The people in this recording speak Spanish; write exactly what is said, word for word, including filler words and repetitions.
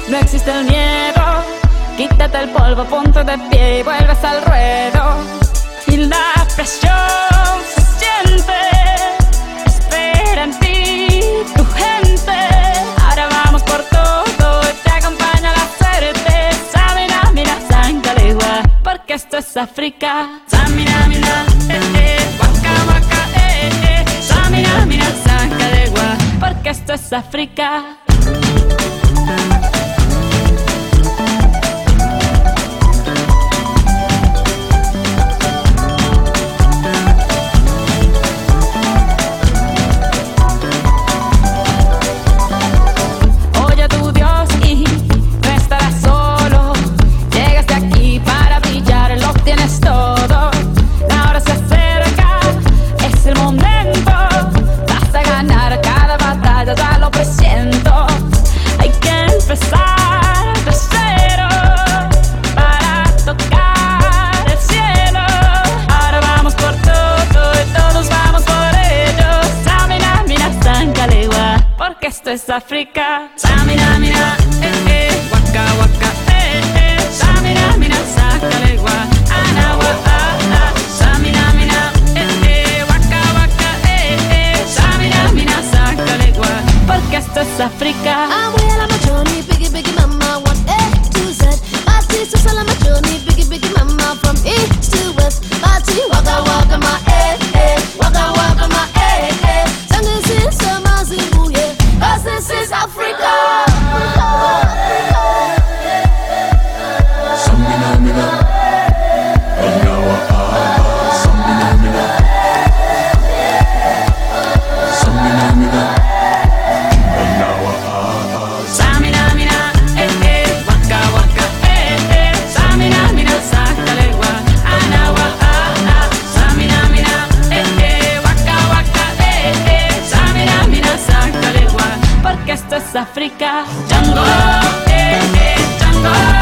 no existe el miedo. Quítate el polvo, ponte de pie y vuelves al ruedo. Y la presión se siente, espera en ti tu gente. Ahora vamos por todo y te acompaña la suerte. Samina, mira, Sangalegua, porque esto es África. Samina, mira, eh, eh, waka, waka, eh, eh. Samina, mira, Sangalegua, porque esto es África. Esto es África. Samina, mira, eh, eh, waka, waka, eh, eh. Samina, mira, Sangalegua, anawa, ah, ah. Samina, mira, eh, eh, waka, waka, eh, eh. Samina, mira, Sangalegua, porque esto es África. I'm well on my journey, biggie, biggie, mama, one A to Z. My sister's on my journey, biggie, biggie, mama, from east to west. My tea, waka, waka, my eh, eh, waka, waka, my eh, eh. Sangin' sister, my zibu, yeah. Cause this is Africa. Samina, mina, anawa, ah. Samina, mina, Samina, mina, anawa, ah. Samina, mina, eh, eh, waka, waka, eh, eh. Samina, mina, Sangalegua, anawa, ah, ah. Samina, mina, eh, eh, waka, waka, eh, eh. Samina, mina, Sangalegua, porque esto es África. Django, eh, eh, Django.